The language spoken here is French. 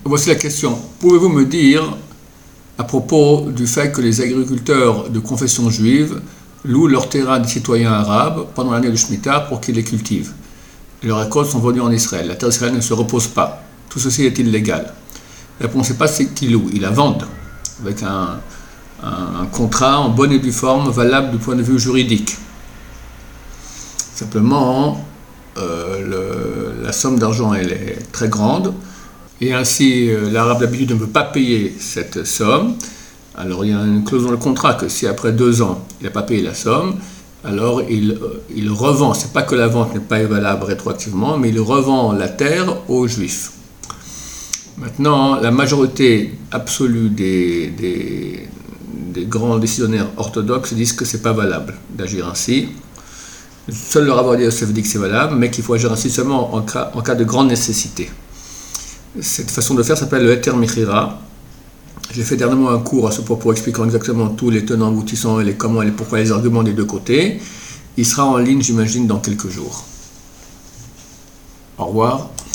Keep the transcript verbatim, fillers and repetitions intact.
Voici la question. Pouvez-vous me dire à propos du fait que les agriculteurs de confession juive louent leurs terrains des citoyens arabes pendant l'année de Shemitah pour qu'ils les cultivent. Leurs récoltes sont vendues en Israël. La terre d'Israël ne se repose pas. Tout ceci est illégal. La réponse n'est pas c'est qu'ils louent, ils la vendent avec un, un, un contrat en bonne et due forme valable du point de vue juridique. Simplement, euh, le, la somme d'argent elle est très grande et ainsi euh, l'arabe d'habitude ne veut pas payer cette somme. Alors il y a une clause dans le contrat que si après deux ans il n'a pas payé la somme, alors il, euh, il revend, c'est pas que la vente n'est pas valable rétroactivement, mais il revend la terre aux juifs. Maintenant, la majorité absolue des, des, des grands décisionnaires orthodoxes disent que c'est pas valable d'agir ainsi. Seul le Rav Ovadia Yosef dit que c'est valable, mais qu'il faut agir ainsi seulement en cas, en cas de grande nécessité. Cette façon de faire s'appelle le Heter Mechira. J'ai fait dernièrement un cours à ce propos expliquant exactement tous les tenants aboutissants et les comment et les pourquoi, les arguments des deux côtés. Il sera en ligne, j'imagine, dans quelques jours. Au revoir.